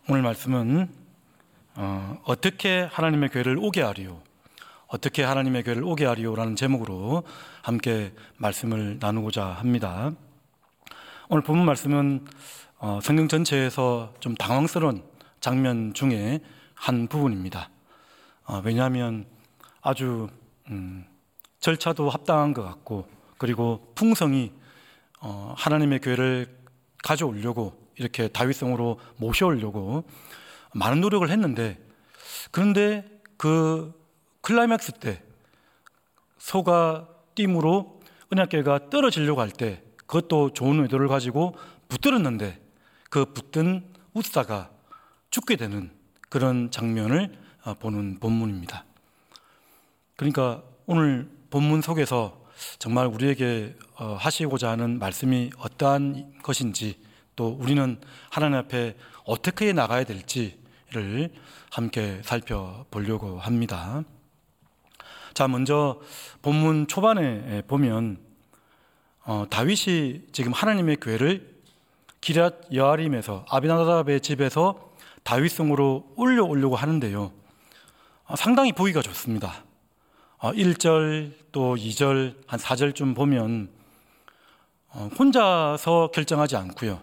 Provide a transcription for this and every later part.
오늘 말씀은 어떻게 하나님의 교회를 오게 하리요, 어떻게 하나님의 교회를 오게 하리요라는 제목으로 함께 말씀을 나누고자 합니다. 오늘 본문 말씀은 성경 전체에서 좀 당황스러운 장면 중에 한 부분입니다. 왜냐하면 아주 절차도 합당한 것 같고, 그리고 풍성이 하나님의 교회를 가져오려고 이렇게 다윗성으로 모셔오려고 많은 노력을 했는데, 그런데 그 클라이맥스 때 소가 띠므로 언약궤가 떨어지려고 할 때 그것도 좋은 의도를 가지고 붙들었는데 그 붙든 우사가 죽게 되는 그런 장면을 보는 본문입니다. 그러니까 오늘 본문 속에서 정말 우리에게 하시고자 하는 말씀이 어떠한 것인지, 또 우리는 하나님 앞에 어떻게 나가야 될지를 함께 살펴보려고 합니다. 자, 먼저 본문 초반에 보면 다윗이 지금 하나님의 교회를 기럇 여아림에서 아비나답의 집에서 다윗성으로 올려오려고 하는데요, 상당히 보기가 좋습니다. 1절 또 2절 한 4절쯤 보면 혼자서 결정하지 않고요,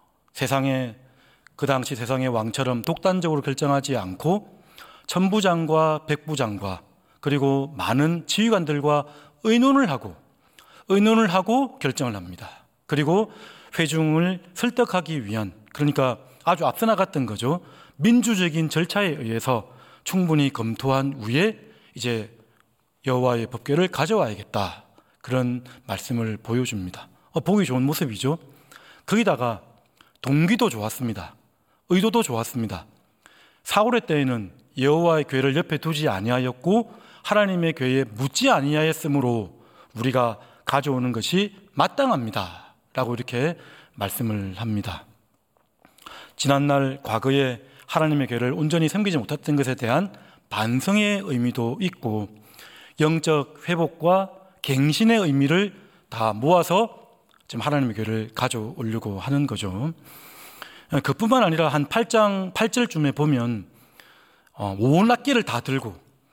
그 당시 세상의 왕처럼 독단적으로 결정하지 않고 천부장과 백부장과 그리고 많은 지휘관들과 의논을 하고 결정을 합니다. 그리고 회중을 설득하기 위한, 그러니까 아주 앞서 나갔던 거죠. 민주적인 절차에 의해서 충분히 검토한 후에 이제 여호와의 법궤를 가져와야겠다, 그런 말씀을 보여줍니다. 보기 좋은 모습이죠. 거기다가 동기도 좋았습니다. 의도도 좋았습니다. 사울의 때에는 여호와의 궤를 옆에 두지 아니하였고 하나님의 궤에 묻지 아니하였으므로 우리가 가져오는 것이 마땅합니다 라고 이렇게 말씀을 합니다. 지난날 과거에 하나님의 궤를 온전히 섬기지 못했던 것에 대한 반성의 의미도 있고, 영적 회복과 갱신의 의미를 다 모아서 지금 하나님의 궤를 가져오려고 하는 거죠. 그뿐만 아니라 한 8장 8절쯤에 보면 온 악기를 다 들고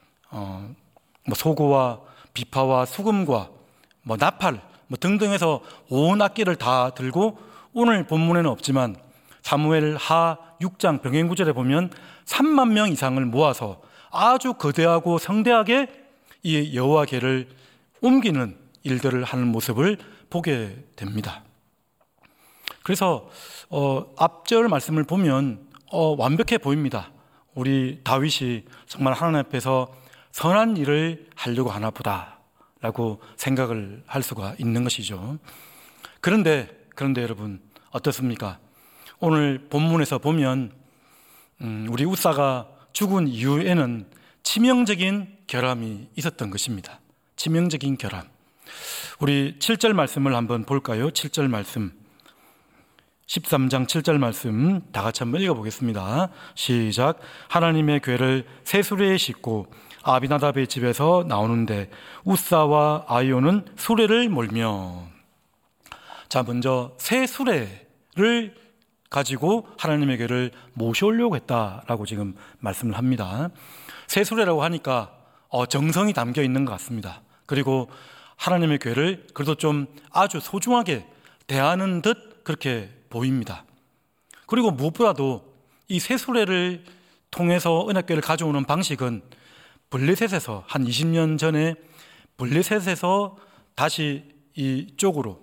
소고와 비파와 수금과 나팔 등등해서 온 악기를 다 들고, 오늘 본문에는 없지만 사무엘 하 6장 병행구절에 보면 3만 명 이상을 모아서 아주 거대하고 성대하게 이 여호와 궤를 옮기는 일들을 하는 모습을 보게 됩니다. 그래서 앞절 말씀을 보면 완벽해 보입니다. 우리 다윗이 정말 하나님 앞에서 선한 일을 하려고 하나 보다 라고 생각을 할 수가 있는 것이죠. 그런데 여러분 어떻습니까? 오늘 본문에서 보면 우리 우사가 죽은 이후에는 치명적인 결함이 있었던 것입니다. 치명적인 결함. 우리 7절 말씀을 한번 볼까요? 7절 말씀, 13장 7절 말씀 다 같이 한번 읽어보겠습니다. 시작. 하나님의 궤를 새 수레에 싣고 아비나답의 집에서 나오는데 우사와 아이오는 수레를 몰며. 자, 먼저 새 수레를 가지고 하나님의 궤를 모셔오려고 했다라고 지금 말씀을 합니다. 새 수레라고 하니까 정성이 담겨 있는 것 같습니다. 그리고 하나님의 궤를 그래도 좀 아주 소중하게 대하는 듯 그렇게 보입니다. 그리고 무엇보다도 이 새 수레를 통해서 언약궤를 가져오는 방식은 블레셋에서 한 20년 전에 블레셋에서 다시 이쪽으로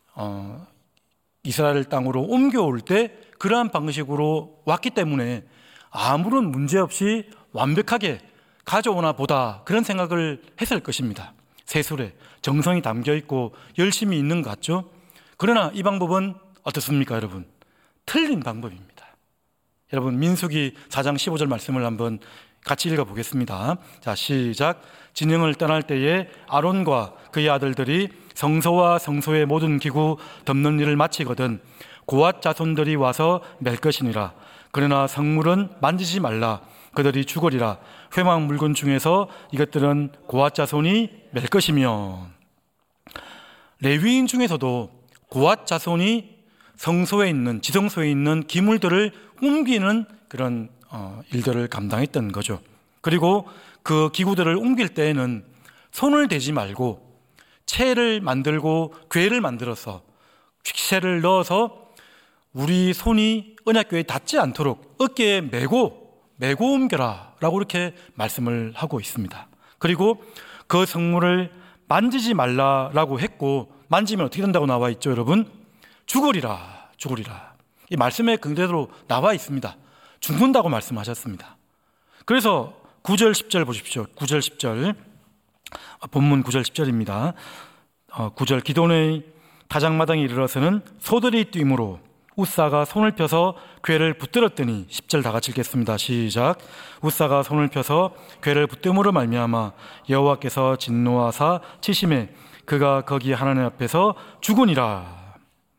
이스라엘 땅으로 옮겨올 때 그러한 방식으로 왔기 때문에 아무런 문제 없이 완벽하게 가져오나 보다, 그런 생각을 했을 것입니다. 새 수레, 정성이 담겨있고 열심히 있는 것 같죠? 그러나 이 방법은 어떻습니까, 여러분? 틀린 방법입니다. 여러분, 민수기 4장 15절 말씀을 한번 같이 읽어보겠습니다. 자, 시작. 진영을 떠날 때에 아론과 그의 아들들이 성소와 성소의 모든 기구 덮는 일을 마치거든 고앗 자손들이 와서 맬 것이니라. 그러나 성물은 만지지 말라. 그들이 죽으리라. 회막 물건 중에서 이것들은 고앗 자손이 맬 것이며. 레위인 중에서도 고앗 자손이 성소에 있는, 지성소에 있는 기물들을 옮기는 그런 일들을 감당했던 거죠. 그리고 그 기구들을 옮길 때에는 손을 대지 말고 채를 만들고 궤를 만들어서 쇠를 넣어서 우리 손이 언약궤에 닿지 않도록 어깨에 메고 옮겨라 라고 이렇게 말씀을 하고 있습니다. 그리고 그 성물을 만지지 말라라고 했고, 만지면 어떻게 된다고 나와 있죠, 여러분? 죽으리라. 이 말씀에 그대로 나와 있습니다. 죽는다고 말씀하셨습니다. 그래서 9절 10절 보십시오. 9절 10절, 본문 9절 10절입니다. 9절, 기돈의 다장마당에 이르러서는 소들이 뛰므로 우사가 손을 펴서 궤를 붙들었더니, 10절 다 같이 읽겠습니다. 시작. 우사가 손을 펴서 궤를 붙듦으로 말미암아 여호와께서 진노하사 치심에 그가 거기 하나님 앞에서 죽으니라.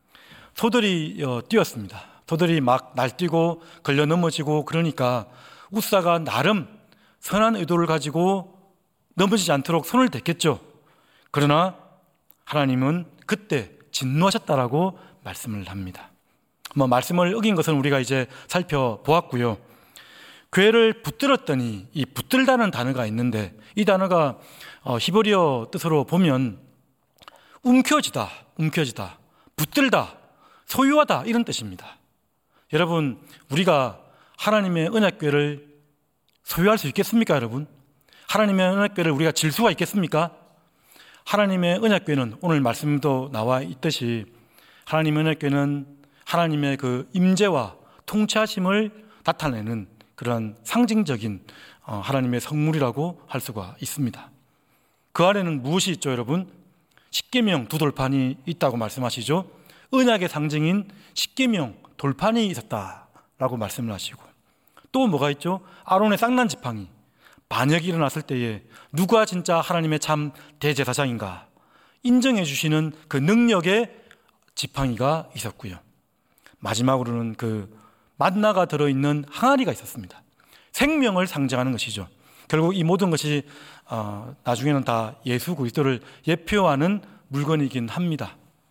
소들이 뛰었습니다. 소들이 막 날뛰고 걸려 넘어지고, 그러니까 우사가 나름 선한 의도를 가지고 넘어지지 않도록 손을 댔겠죠. 그러나 하나님은 그때 진노하셨다라고 말씀을 합니다. 말씀을 어긴 것은 우리가 이제 살펴보았고요. 궤를 붙들었더니, 이 붙들다는 단어가 있는데, 이 단어가 히브리어 뜻으로 보면 움켜쥐다, 붙들다, 소유하다, 이런 뜻입니다. 여러분, 우리가 하나님의 언약궤를 소유할 수 있겠습니까, 여러분? 하나님의 언약궤를 우리가 질 수가 있겠습니까? 하나님의 언약궤는 오늘 말씀도 나와 있듯이 하나님의 언약궤는 하나님의 그 임재와 통치하심을 나타내는 그런 상징적인 하나님의 성물이라고 할 수가 있습니다. 그 안에는 무엇이 있죠, 여러분? 십계명 두 돌판이 있다고 말씀하시죠. 언약의 상징인 십계명 돌판이 있었다라고 말씀을 하시고, 또 뭐가 있죠? 아론의 쌍난 지팡이, 반역이 일어났을 때에 누가 진짜 하나님의 참 대제사장인가 인정해 주시는 그 능력의 지팡이가 있었고요. 마지막으로는 그 만나가 들어있는 항아리가 있었습니다. 생명을 상징하는 것이죠. 결국 이 모든 것이 나중에는 다 예수 그리스도를 예표하는 물건이긴 합니다.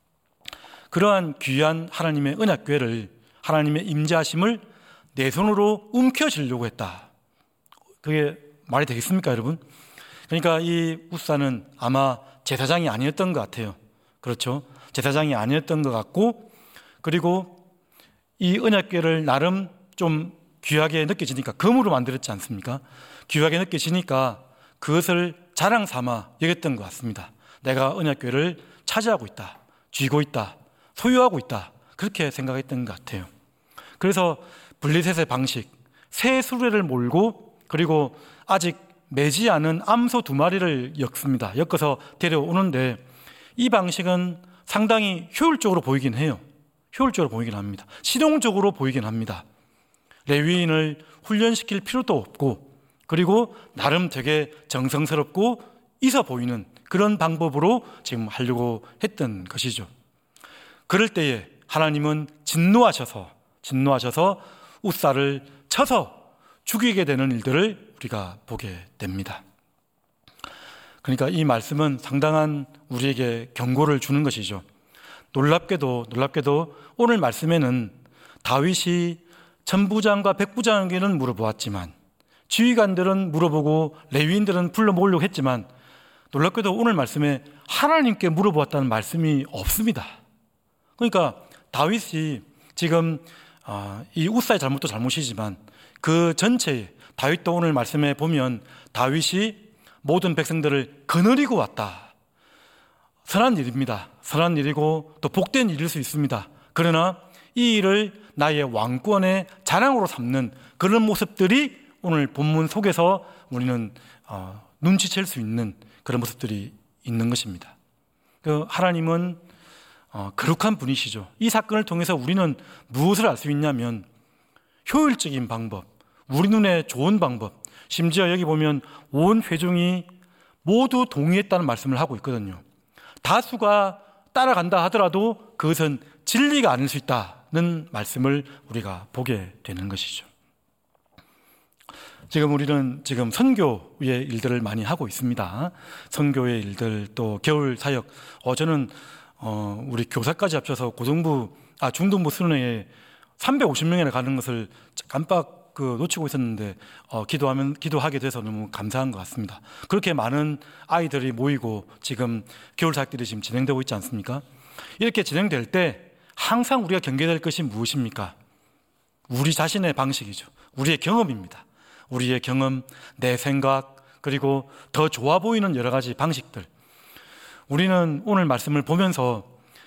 그러한 귀한 하나님의 언약궤를, 하나님의 임재하심을 내 손으로 움켜쥐려고 했다. 그게 말이 되겠습니까, 여러분? 그러니까 이 우사는 아마 제사장이 아니었던 것 같아요. 그렇죠? 제사장이 아니었던 것 같고, 그리고 이 언약궤를 나름 좀 귀하게 느껴지니까, 금으로 만들었지 않습니까? 귀하게 느껴지니까 그것을 자랑 삼아 여겼던 것 같습니다. 내가 언약궤를 차지하고 있다, 쥐고 있다, 소유하고 있다, 그렇게 생각했던 것 같아요. 그래서 블리셋의 방식, 새 수레를 몰고, 그리고 아직 매지 않은 암소 2마리를 엮어서 데려오는데, 이 방식은 상당히 효율적으로 보이긴 해요. 효율적으로 보이긴 합니다. 실용적으로 보이긴 합니다. 레위인을 훈련시킬 필요도 없고, 그리고 나름 되게 정성스럽고 있어 보이는 그런 방법으로 지금 하려고 했던 것이죠. 그럴 때에 하나님은 진노하셔서 우사를 쳐서 죽이게 되는 일들을 우리가 보게 됩니다. 그러니까 이 말씀은 상당한 우리에게 경고를 주는 것이죠. 놀랍게도 오늘 말씀에는 다윗이 천부장과 백부장에게는 물어보았지만, 지휘관들은 물어보고 레위인들은 불러 모으려고 했지만, 놀랍게도 오늘 말씀에 하나님께 물어보았다는 말씀이 없습니다. 그러니까 다윗이 지금 이 우사의 잘못도 잘못이지만 그 전체에, 다윗도 오늘 말씀에 보면 다윗이 모든 백성들을 거느리고 왔다. 선한 일입니다. 선한 일이고 또 복된 일일 수 있습니다. 그러나 이 일을 나의 왕권의 자랑으로 삼는 그런 모습들이 오늘 본문 속에서 우리는 눈치챌 수 있는 그런 모습들이 있는 것입니다. 하나님은 거룩한 분이시죠. 이 사건을 통해서 우리는 무엇을 알 수 있냐면, 효율적인 방법, 우리 눈에 좋은 방법, 심지어 여기 보면 온 회중이 모두 동의했다는 말씀을 하고 있거든요. 다수가 따라간다 하더라도 그것은 진리가 아닐 수 있다는 말씀을 우리가 보게 되는 것이죠. 지금 우리는 선교의 일들을 많이 하고 있습니다. 선교의 일들, 또 겨울 사역. 저는 우리 교사까지 합쳐서 중등부 수련회에 350명이나 가는 것을 깜빡 놓치고 있었는데 기도하게 돼서 너무 감사한 것 같습니다. 그렇게 많은 아이들이 모이고 지금 겨울 사역들이 지금 진행되고 있지 않습니까? 이렇게 진행될 때 항상 우리가 경계될 것이 무엇입니까? 우리 자신의 방식이죠. 우리의 경험입니다. 우리의 경험, 내 생각, 그리고 더 좋아 보이는 여러 가지 방식들. 우리는 오늘 말씀을 보면서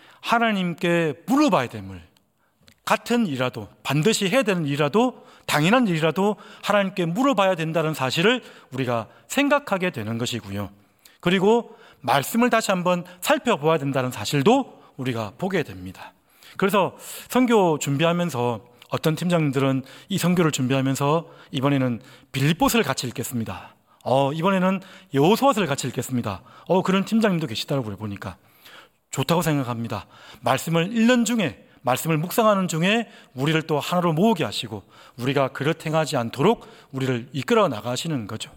하나님께 물어봐야 됨을, 같은 일이라도, 반드시 해야 되는 일이라도, 당연한 일이라도 하나님께 물어봐야 된다는 사실을 우리가 생각하게 되는 것이고요. 그리고 말씀을 다시 한번 살펴봐야 된다는 사실도 우리가 보게 됩니다. 그래서 선교 준비하면서 어떤 팀장님들은 이 선교를 준비하면서 이번에는 빌립보서를 같이 읽겠습니다. 이번에는 여호수아서를 같이 읽겠습니다. 그런 팀장님도 계시더라고요. 보니까 좋다고 생각합니다. 말씀을 읽는 중에, 말씀을 묵상하는 중에 우리를 또 하나로 모으게 하시고 우리가 그릇 행하지 않도록 우리를 이끌어 나가시는 거죠.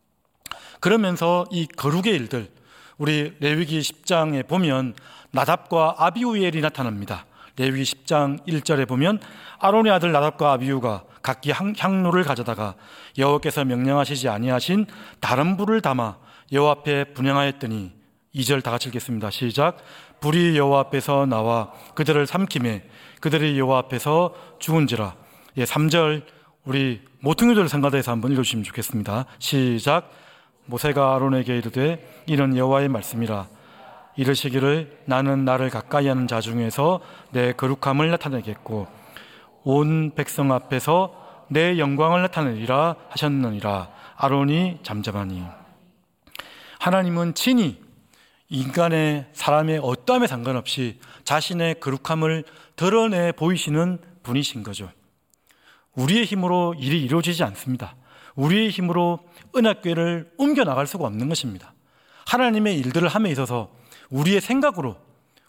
그러면서 이 거룩의 일들, 우리 레위기 10장에 보면 나답과 아비우엘이 나타납니다. 레위기 10장 1절에 보면 아론의 아들 나답과 아비우가 각기 향로를 가져다가 여호와께서 명령하시지 아니하신 다른 불을 담아 여호와 앞에 분향하였더니, 2절 다 같이 읽겠습니다. 시작. 불이 여호와 앞에서 나와 그들을 삼키매 그들이 여호와 앞에서 죽은지라. 3절 우리 모퉁이들 상가대에서 한번 읽어주시면 좋겠습니다. 시작. 모세가 아론에게 이르되 이는 여호와의 말씀이라. 이르시기를 나는 나를 가까이 하는 자 중에서 내 거룩함을 나타내겠고 온 백성 앞에서 내 영광을 나타내리라 하셨느니라. 아론이 잠잠하니. 하나님은 친히 인간의, 사람의 어떠함에 상관없이 자신의 거룩함을 드러내 보이시는 분이신 거죠. 우리의 힘으로 일이 이루어지지 않습니다. 우리의 힘으로 은혜교회를 옮겨나갈 수가 없는 것입니다. 하나님의 일들을 함에 있어서 우리의 생각으로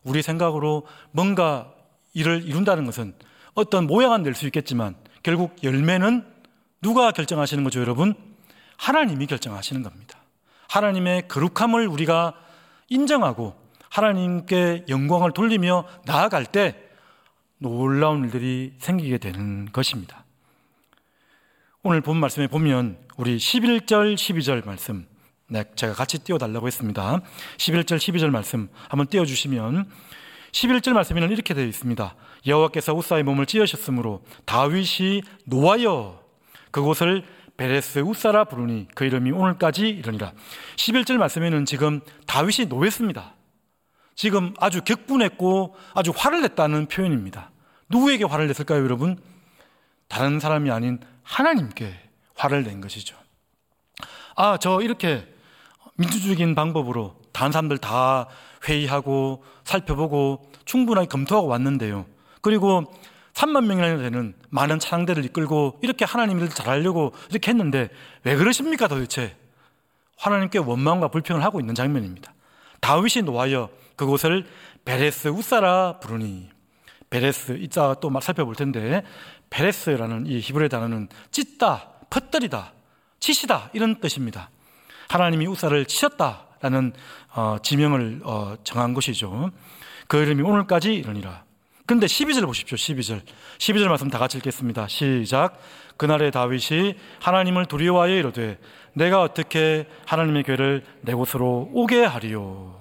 뭔가 일을 이룬다는 것은 어떤 모양은 낼 수 있겠지만 결국 열매는 누가 결정하시는 거죠, 여러분? 하나님이 결정하시는 겁니다. 하나님의 거룩함을 우리가 인정하고 하나님께 영광을 돌리며 나아갈 때 놀라운 일들이 생기게 되는 것입니다. 오늘 본 말씀에 보면 우리 11절, 12절 말씀, 제가 같이 띄워달라고 했습니다. 11절, 12절 말씀 한번 띄워주시면 11절 말씀에는 이렇게 되어 있습니다. 여호와께서 우사의 몸을 찌으셨으므로 다윗이 노하여 그곳을 베레스 우사라 부르니 그 이름이 오늘까지 이르니라. 11절 말씀에는 지금 다윗이 노했습니다. 지금 아주 격분했고 아주 화를 냈다는 표현입니다. 누구에게 화를 냈을까요, 여러분? 다른 사람이 아닌 하나님께 화를 낸 것이죠. 저 이렇게 민주적인 방법으로 다른 사람들 다 회의하고 살펴보고 충분하게 검토하고 왔는데요. 그리고 3만 명이나 되는 많은 찬양대를 이끌고 이렇게 하나님 일을 잘하려고 이렇게 했는데 왜 그러십니까 도대체? 하나님께 원망과 불평을 하고 있는 장면입니다. 다윗이 노하여 그곳을 베레스 우사라 부르니, 베레스, 이따가 또 살펴볼 텐데 베레스라는 이 히브리 단어는 찢다, 퍼뜨리다, 치시다 이런 뜻입니다. 하나님이 우사를 치셨다라는 지명을 정한 것이죠. 그 이름이 오늘까지 이르니라. 그런데 12절 보십시오. 12절 말씀 다 같이 읽겠습니다. 시작. 그날에 다윗이 하나님을 두려워하여 이르되 내가 어떻게 하나님의 궤를 내 곳으로 오게 하리요.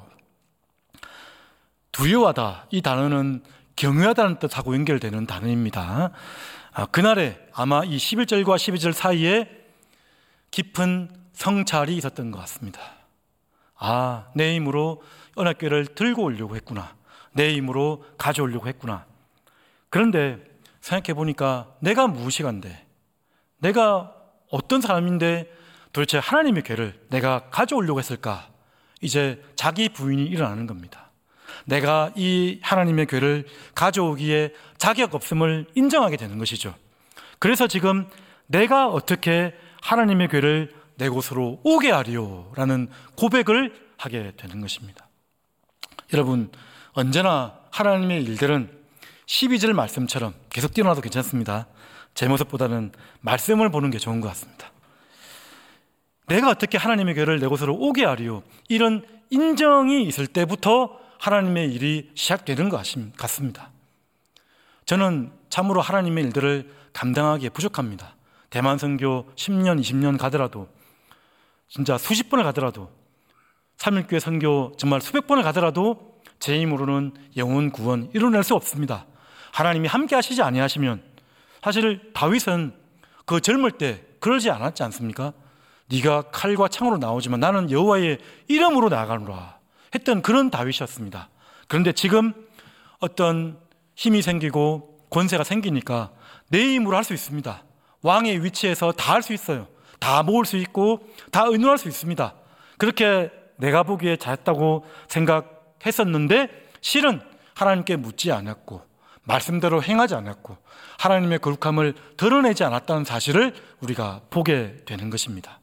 두려워하다, 이 단어는 경외하다는 뜻하고 연결되는 단어입니다. 그날에 아마 이 11절과 12절 사이에 깊은 성찰이 있었던 것 같습니다. 내 힘으로 언약궤를 들고 오려고 했구나. 내 힘으로 가져오려고 했구나. 그런데 생각해 보니까 내가 무엇이간데, 내가 어떤 사람인데 도대체 하나님의 궤를 내가 가져오려고 했을까? 이제 자기 부인이 일어나는 겁니다. 내가 이 하나님의 궤를 가져오기에 자격 없음을 인정하게 되는 것이죠. 그래서 지금 내가 어떻게 하나님의 궤를 내 곳으로 오게 하리요 라는 고백을 하게 되는 것입니다. 여러분, 언제나 하나님의 일들은 12절 말씀처럼 계속 뛰어나도 괜찮습니다. 제 모습보다는 말씀을 보는 게 좋은 것 같습니다. 내가 어떻게 하나님의 궤를 내 곳으로 오게 하리요, 이런 인정이 있을 때부터 하나님의 일이 시작되는 것 같습니다. 저는 참으로 하나님의 일들을 감당하기에 부족합니다. 대만 선교 10년, 20년 가더라도, 진짜 수십 번을 가더라도, 삼일교회 선교 정말 수백 번을 가더라도 제 힘으로는 영혼 구원 이뤄낼 수 없습니다. 하나님이 함께 하시지 아니하시면, 사실 다윗은 그 젊을 때 그러지 않았지 않습니까? 네가 칼과 창으로 나오지만 나는 여호와의 이름으로 나아가노라 했던 그런 다윗이었습니다. 그런데 지금 어떤 힘이 생기고 권세가 생기니까 내 힘으로 할 수 있습니다. 왕의 위치에서 다 할 수 있어요. 다 모을 수 있고 다 의논할 수 있습니다. 그렇게 내가 보기에 잘했다고 생각했었는데 실은 하나님께 묻지 않았고 말씀대로 행하지 않았고 하나님의 거룩함을 드러내지 않았다는 사실을 우리가 보게 되는 것입니다.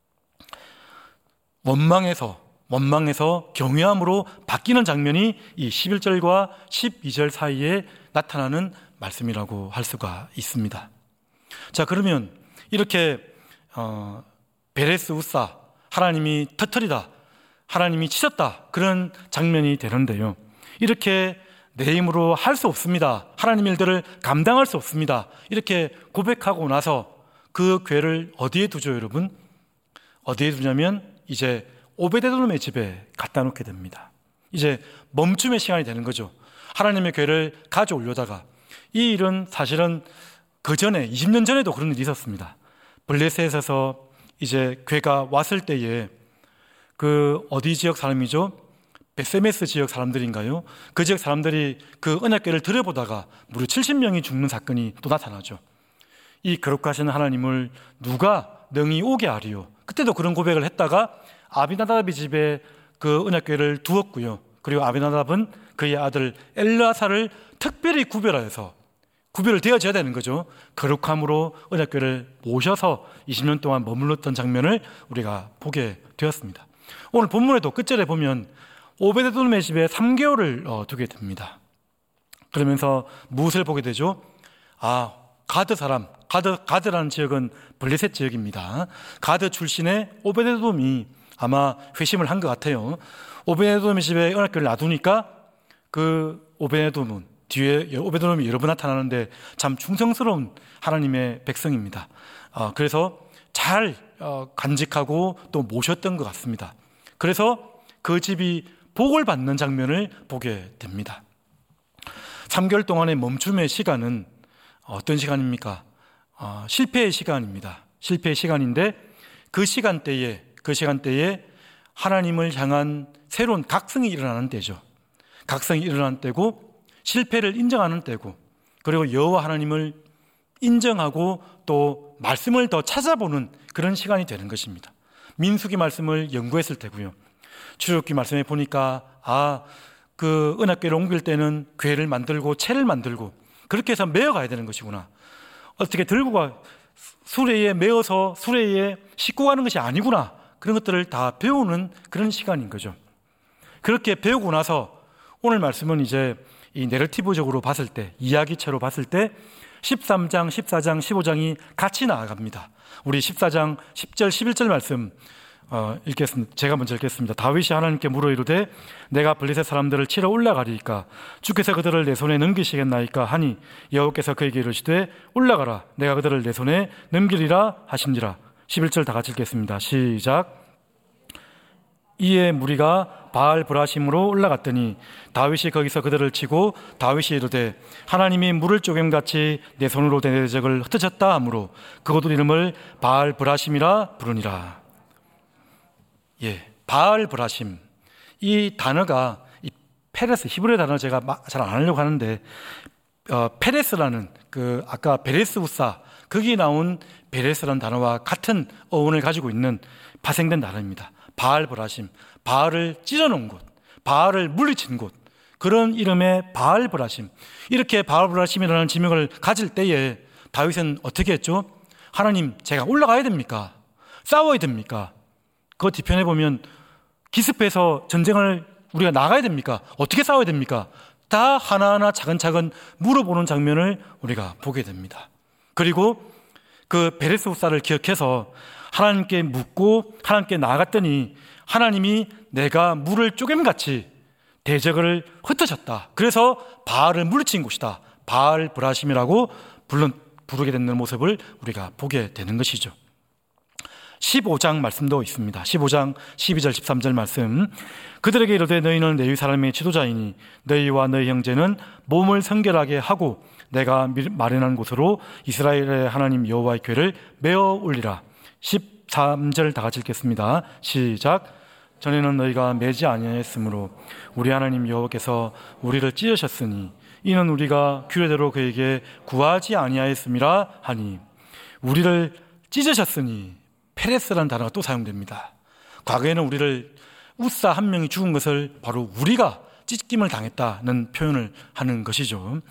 원망에서 경외함으로 바뀌는 장면이 이 11절과 12절 사이에 나타나는 말씀이라고 할 수가 있습니다. 자, 그러면 이렇게 베레스 우사, 하나님이 터뜨리다, 하나님이 치셨다, 그런 장면이 되는데요. 이렇게 내 힘으로 할 수 없습니다, 하나님 일들을 감당할 수 없습니다, 이렇게 고백하고 나서 그 궤를 어디에 두죠, 여러분? 어디에 두냐면 이제 오베데돔의 집에 갖다 놓게 됩니다. 이제 멈춤의 시간이 되는 거죠. 하나님의 궤를 가져오려다가, 이 일은 사실은 그 전에 20년 전에도 그런 일이 있었습니다. 블레셋에서 이제 궤가 왔을 때에 그 어디 지역 사람이죠? 베세메스 지역 사람들인가요? 그 지역 사람들이 그 언약궤를 들여보다가 무려 70명이 죽는 사건이 또 나타나죠. 이 거룩하신 하나님을 누가 능히 오게 하리요? 그때도 그런 고백을 했다가 아비나답의 집에 그 언약궤를 두었고요. 그리고 아비나답은 그의 아들 엘르아사를 특별히 구별하여서 구별을 되어져야 되는 거죠. 거룩함으로 언약궤를 모셔서 20년 동안 머물렀던 장면을 우리가 보게 되었습니다. 오늘 본문에도 끝절에 보면 오베데돔의 집에 3개월을 두게 됩니다. 그러면서 무엇을 보게 되죠? 가드 사람, 가드라는 지역은 블레셋 지역입니다. 가드 출신의 오베데돔이 아마 회심을 한 것 같아요. 오베데돔의 집에 언약궤를 놔두니까 그 오베데돔은 뒤에 오베데돔이 여러 번 나타나는데 참 충성스러운 하나님의 백성입니다. 그래서 잘 간직하고 또 모셨던 것 같습니다. 그래서 그 집이 복을 받는 장면을 보게 됩니다. 3개월 동안의 멈춤의 시간은 어떤 시간입니까? 실패의 시간입니다. 실패의 시간인데 그 시간대에 하나님을 향한 새로운 각성이 일어나는 때죠. 각성이 일어나는 때고 실패를 인정하는 때고, 그리고 여호와 하나님을 인정하고 또 말씀을 더 찾아보는 그런 시간이 되는 것입니다. 민수기 말씀을 연구했을 때고요. 출애굽기 말씀에 보니까 그 언약궤를 옮길 때는 궤를 만들고 채를 만들고 그렇게 해서 메어가야 되는 것이구나. 어떻게 들고 수레에 메어서 수레에 싣고 가는 것이 아니구나. 그런 것들을 다 배우는 그런 시간인 거죠. 그렇게 배우고 나서 오늘 말씀은 이제 이 내러티브적으로 봤을 때, 이야기체로 봤을 때 13장, 14장, 15장이 같이 나아갑니다. 우리 14장 10절, 11절 말씀 읽겠습니다. 제가 먼저 읽겠습니다. 다윗이 하나님께 물어 이르되 내가 블레셋 사람들을 치러 올라가리이까 주께서 그들을 내 손에 넘기시겠나이까 하니 여호와께서 그에게 이르시되 올라가라 내가 그들을 내 손에 넘기리라 하신지라. 11절 다 같이 읽겠습니다. 시작. 이에 무리가 바알 브라심으로 올라갔더니 다윗이 거기서 그들을 치고 다윗이 이르되 하나님이 물을 쪼개같이 내 손으로 내 대적을 흩으셨다 하므로 그곳 이름을 바알 브라심이라 부르니라. 바알 브라심, 이 단어가 이 페레스, 히브리 단어 제가 잘 안 하려고 하는데 페레스라는 그 아까 베레스 우사 거기 나온 베레스라는 단어와 같은 어원을 가지고 있는 파생된 단어입니다. 바알 브라심, 바알을 찢어놓은 곳, 바알을 물리친 곳, 그런 이름의 바알 브라심. 이렇게 바알 브라심이라는 지명을 가질 때에 다윗은 어떻게 했죠? 하나님, 제가 올라가야 됩니까? 싸워야 됩니까? 그 뒤편에 보면 기습해서 전쟁을 우리가 나가야 됩니까? 어떻게 싸워야 됩니까? 다 하나하나 차근차근 물어보는 장면을 우리가 보게 됩니다. 그리고 그 베레스 우사를 기억해서 하나님께 묻고 하나님께 나아갔더니 하나님이 내가 물을 쪼갰같이 대적을 흩으셨다. 그래서 바알을 물리친 곳이다. 바알 브라심이라고 부르게 되는 모습을 우리가 보게 되는 것이죠. 15장 말씀도 있습니다. 15장 12절 13절 말씀. 그들에게 이르되 너희는 레위 사람의 지도자이니 너희와 너희 형제는 몸을 성결하게 하고 내가 마련한 곳으로 이스라엘의 하나님 여호와의 궤를 메어 올리라. 13절 다 같이 읽겠습니다. 시작. 전에는 너희가 매지 아니하였으므로 우리 하나님 여호와께서 우리를 찢으셨으니 이는 우리가 규례대로 그에게 구하지 아니하였음이라 하니. 우리를 찢으셨으니 페레스라는 단어가 또 사용됩니다. 과거에는 우리를 웃사 한 명이 죽은 것을 바로 우리가 찢김을 당했다는 표현을 하는 것이죠.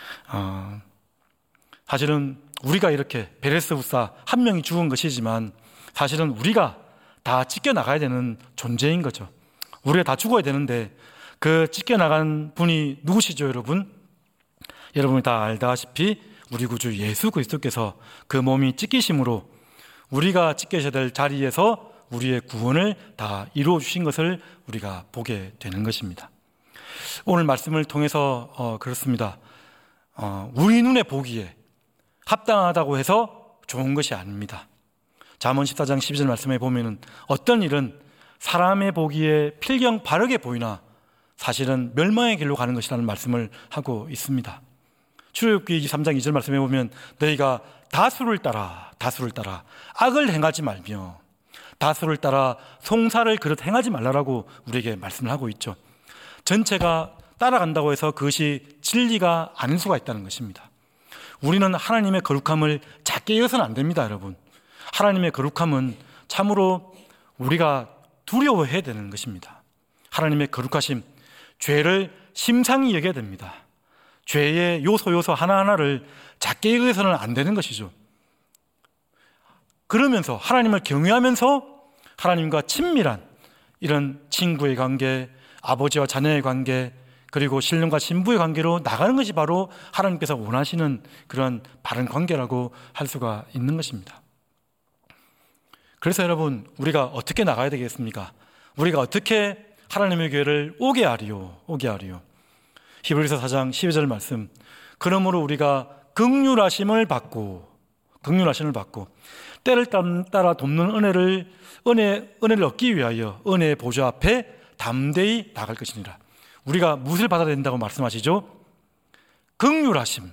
사실은 우리가 이렇게 베레스 웃사 한 명이 죽은 것이지만 사실은 우리가 다 찢겨나가야 되는 존재인 거죠. 우리가 다 죽어야 되는데 그 찢겨나간 분이 누구시죠, 여러분? 여러분이 다 알다시피 우리 구주 예수 그리스도께서 그 몸이 찢기심으로 우리가 찢겨져야 될 자리에서 우리의 구원을 다 이루어 주신 것을 우리가 보게 되는 것입니다. 오늘 말씀을 통해서 그렇습니다. 우리 눈에 보기에 합당하다고 해서 좋은 것이 아닙니다. 잠언 14장 12절 말씀에 보면은 어떤 일은 사람의 보기에 필경 바르게 보이나 사실은 멸망의 길로 가는 것이라는 말씀을 하고 있습니다. 출애굽기 23장 2절 말씀에 보면 너희가 다수를 따라 악을 행하지 말며 다수를 따라 송사를 그릇 행하지 말라라고 우리에게 말씀을 하고 있죠. 전체가 따라간다고 해서 그것이 진리가 아닐 수가 있다는 것입니다. 우리는 하나님의 거룩함을 작게 여겨서는 안 됩니다, 여러분. 하나님의 거룩함은 참으로 우리가 두려워해야 되는 것입니다. 하나님의 거룩하심, 죄를 심상히 여겨야 됩니다. 죄의 요소 하나하나를 작게 여겨서는 안 되는 것이죠. 그러면서 하나님을 경외하면서 하나님과 친밀한 이런 친구의 관계, 아버지와 자녀의 관계, 그리고 신령과 신부의 관계로 나가는 것이 바로 하나님께서 원하시는 그런 바른 관계라고 할 수가 있는 것입니다. 그래서 여러분, 우리가 어떻게 나가야 되겠습니까? 우리가 어떻게 하나님의 교회를 오게 하리요. 히브리서 4장 12절 말씀. 그러므로 우리가 긍휼하심을 받고 때를 따라 돕는 은혜를 얻기 위하여 은혜의 보좌 앞에 담대히 나갈 것이니라. 우리가 무엇을 받아야 된다고 말씀하시죠? 긍휼하심.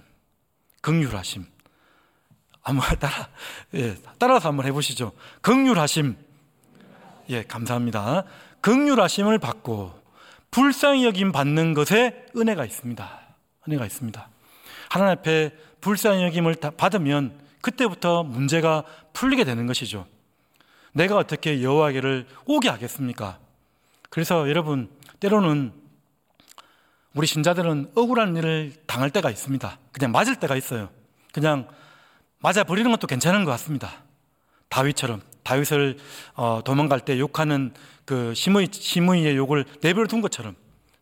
따라서 한번 해보시죠. 긍휼하심. 감사합니다. 긍휼하심을 받고 불쌍히 여김 받는 것에 은혜가 있습니다. 하나님 앞에 불쌍히 여김을 받으면 그때부터 문제가 풀리게 되는 것이죠. 내가 어떻게 여호와께를 오게 하겠습니까? 그래서 여러분, 때로는 우리 신자들은 억울한 일을 당할 때가 있습니다. 그냥 맞을 때가 있어요. 그냥 맞아버리는 것도 괜찮은 것 같습니다. 다윗을 도망갈 때 욕하는 그 시므이의 욕을 내버려 둔 것처럼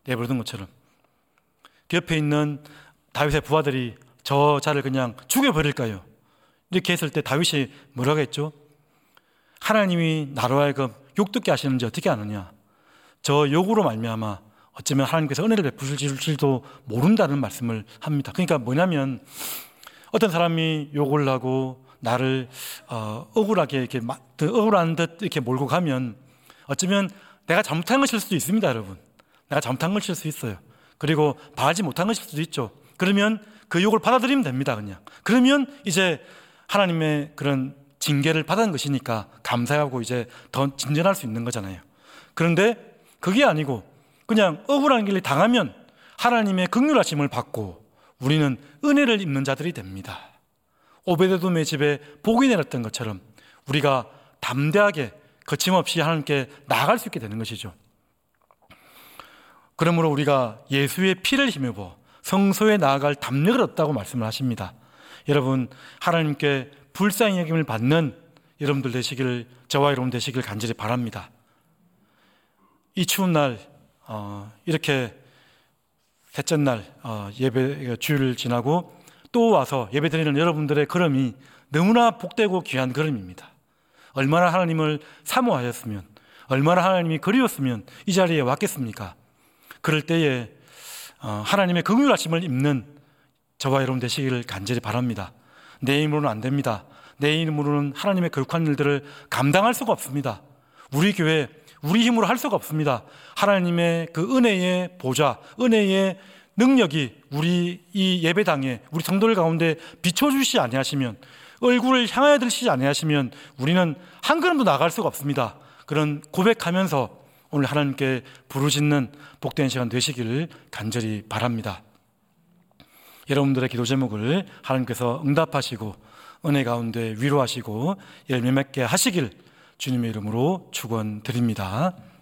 그 옆에 있는 다윗의 부하들이 저 자를 그냥 죽여버릴까요? 이렇게 했을 때 다윗이 뭐라고 했죠? 하나님이 나로 하여금 욕 듣게 하시는지 어떻게 아느냐? 저 욕으로 말미암아 어쩌면 하나님께서 은혜를 베푸실지도 모른다는 말씀을 합니다. 그러니까 뭐냐면 어떤 사람이 욕을 하고 나를 억울하게 이렇게 억울한 듯 이렇게 몰고 가면 어쩌면 내가 잘못한 것일 수도 있습니다, 여러분. 내가 잘못한 것일 수 있어요. 그리고 바라지 못한 것일 수도 있죠. 그러면 그 욕을 받아들이면 됩니다, 그냥. 그러면 이제 하나님의 그런 징계를 받은 것이니까 감사하고 이제 더 진전할 수 있는 거잖아요. 그런데 그게 아니고 그냥 억울한 길을 당하면 하나님의 긍휼하심을 받고 우리는 은혜를 입는 자들이 됩니다. 오베데돔의 집에 복이 내렸던 것처럼 우리가 담대하게 거침없이 하나님께 나아갈 수 있게 되는 것이죠. 그러므로 우리가 예수의 피를 힘입어 성소에 나아갈 담력을 얻다고 말씀을 하십니다. 여러분, 하나님께 불쌍히 여김을 받는 여러분들 되시기를, 저와 여러분 되시기를 간절히 바랍니다. 이 추운 날 이렇게 셋째 날 예배 주일을 지나고 또 와서 예배 드리는 여러분들의 걸음이 너무나 복되고 귀한 걸음입니다. 얼마나 하나님을 사모하였으면, 얼마나 하나님이 그리웠으면 이 자리에 왔겠습니까? 그럴 때에 하나님의 긍휼하심을 입는 저와 여러분 되시기를 간절히 바랍니다. 내 힘으로는 안 됩니다. 내 힘으로는 하나님의 거룩한 일들을 감당할 수가 없습니다. 우리 교회, 우리 힘으로 할 수가 없습니다. 하나님의 그 은혜의 보좌, 은혜의 능력이 우리 이 예배당에, 우리 성도들 가운데 비춰주시지 아니하시면, 얼굴을 향하여 드시지 아니하시면 우리는 한 걸음도 나갈 수가 없습니다. 그런 고백하면서 오늘 하나님께 부르짖는 복된 시간 되시기를 간절히 바랍니다. 여러분들의 기도 제목을 하나님께서 응답하시고 은혜 가운데 위로하시고 열매 맺게 하시길 주님의 이름으로 축원드립니다.